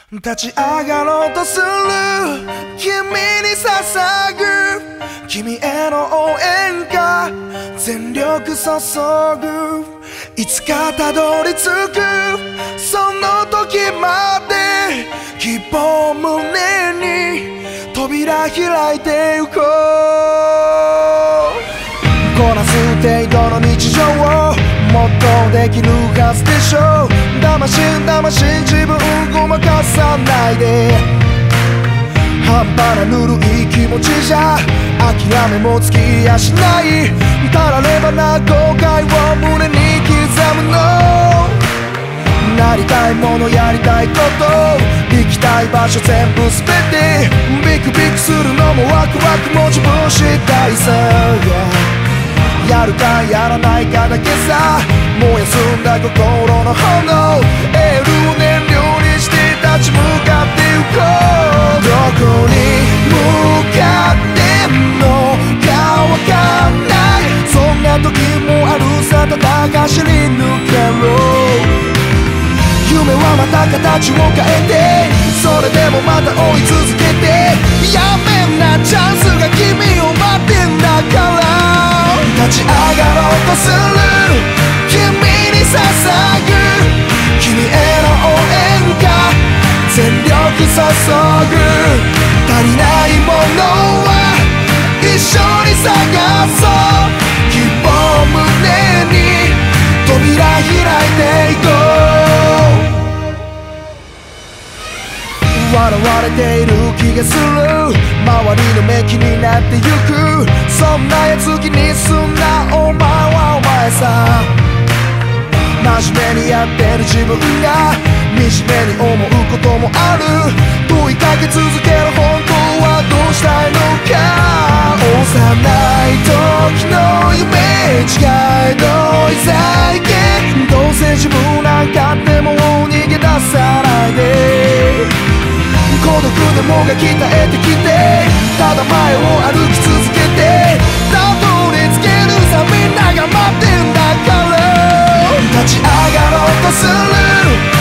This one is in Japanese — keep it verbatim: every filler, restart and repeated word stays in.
立ち上がろうとする君に捧ぐ君への応援歌全力注ぐいつかたどり着くその時まで希望を胸に扉開いてゆこうこなす程度の日常をもっとできるはずでしょう騙し騙し自分ごまかさないで半端なぬるい気持ちじゃ諦めもつきやしないたらればな後悔を胸に刻むのなりたいものやりたいこと行きたい場所全部全てビクビクするのもワクワクも自分次第さ、yeahやるかやらないかだけさ燃やすんだ心の炎エールを燃料にして立ち向かってゆこうどこに向かってんのかわかんないそんな時もあるさただ走り抜けろ夢はまた形を変えてそれでもまた追い続けてやめんなチャンスが君を待ってんだから立ち上がろうとする君に捧ぐ君への応援歌全力注ぐ足りないものは一緒に探そう希望を胸に扉開いていこう笑われている気がする周りの目気になってゆくそんなやつ気にすんなお前はお前さ真面目にやってる自分が惨めに思うこともある問いかけ続ける本当はどうしたいのか幼い時の夢違いのい在家どうせ自分なんかでも逃げ出さないで孤独でもが鍛えてきてただ前を歩き続けてたどり着けるさみんなが待ってんだから立ち上がろうとする